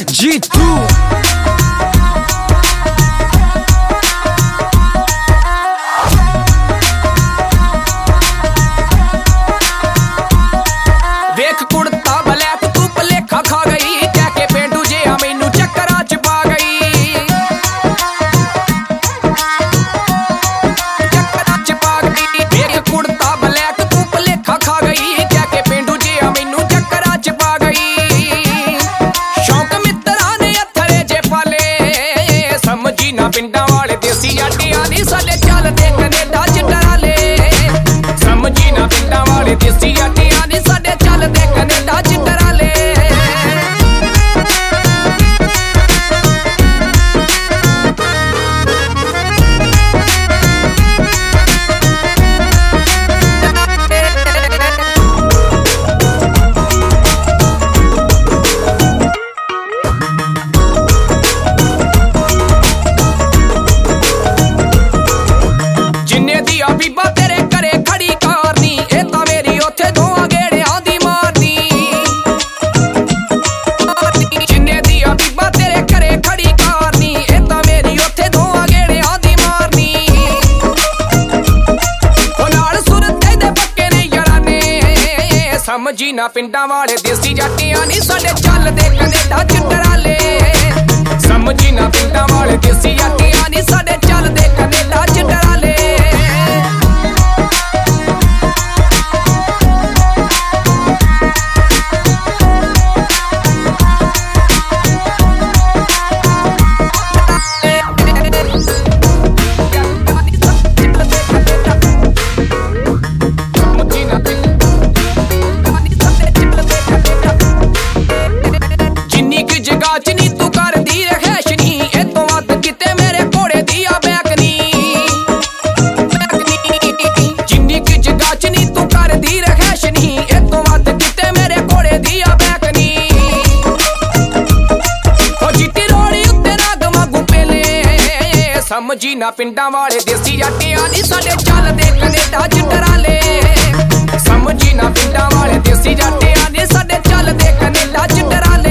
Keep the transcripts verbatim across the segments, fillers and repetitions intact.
जीतू वेख कुड़ता ब्लैक तू भलेखा खा गई कह के पेंडू जे मैनू चक्करा च पा गई चक्करा च पा गई वेख कुड़ता ब्लैक तू भलेखा खा गई कह के पेंडू जे मैनू चक्करा च पा गई शौक मित्रा ने अथरे जे पाले समझी ना पिंडा वाले देसी आटियां नी साडे चलदे कनेडा च डराले समझी ना पिंडा वाले देसी आटियां नी साडे चलदे कनेडा च डराले जिन्ने दी अबीबा तेरे घरे खड़ी कारनी ए तां मेरी ओथे दोआं गेड़ियां दी मारनी जिन्ने दी अबीबा तेरे घरे खड़ी कारनी ए तां मेरी ओथे दोआं गेड़ियां दी मारनी ओ नाल सुरते दे पक्के ने याराने समझी ना पिंडां वाले देसी जाटियां नी साडे चलदे कनेडा च डराले समझी ना पिंडां वाले देसी जाटियां नी साडे चलदे कनेडा च डराले जिन्नी की जगह च नी तू करदी रहैशनी ए तो वध किते मेरे घोड़े दी आ बैकनी जिन्नी की जगह च नी तू करदी रहैशनी ए तो वध किते मेरे घोड़े दी आ बैकनी ओ चिट्टी रोड़ी उत्ते नाग वांगू पेले समझी ना पिंडां वाले देसी आटियां नी साडे चलदे कनेडा च डराले समझी ना पिंडां वाले देसी जाटियां नी साडे चलदे कनेडा च डराले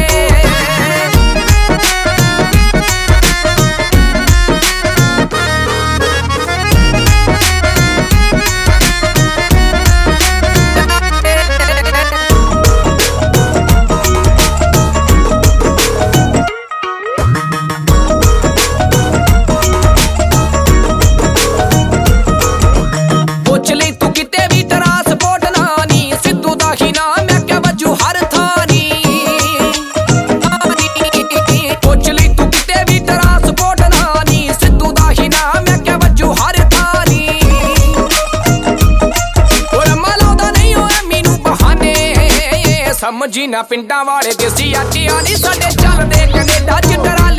ਪੁੱਛ ਲਈ ਤੂੰ ਕਿਤੇ ਵੀ ਟਰਾਂਸਪੋਰਟ ਨਾ ਨੀ ਸਿੱਧੂ ਦਾ ਹੀ ਨਾਮ ਮੈਂ ਕਿਹਾ ਵੱਜੂ ਹਰ ਥਾਂ ਨੀ ਪੁੱਛ ਲਈ ਤੂੰ ਕਿਤੇ ਵੀ ਟਰਾਂਸਪੋਰਟ ਨਾ ਨੀ ਸਿੱਧੂ ਦਾ ਹੀ ਨਾਮ ਮੈਂ ਕਿਹਾ ਵੱਜੂ ਹਰ ਥਾਂ ਨੀ ਹੋਰ ਮਲਾਉਂਦਾ ਨਹੀਂ ਓਏ ਮੈਨੂੰ ਬਹਾਨੇ ਸਮਝੀ ਨਾ ਪਿੰਡਾਂ ਵਾਲੇ ਦੇਸੀ ਆਟਿਆਂ ਨੀ ਸਾਡੇ ਚੱਲਦੇ ਕਨੇਡਾ ਚ ਡਰਾ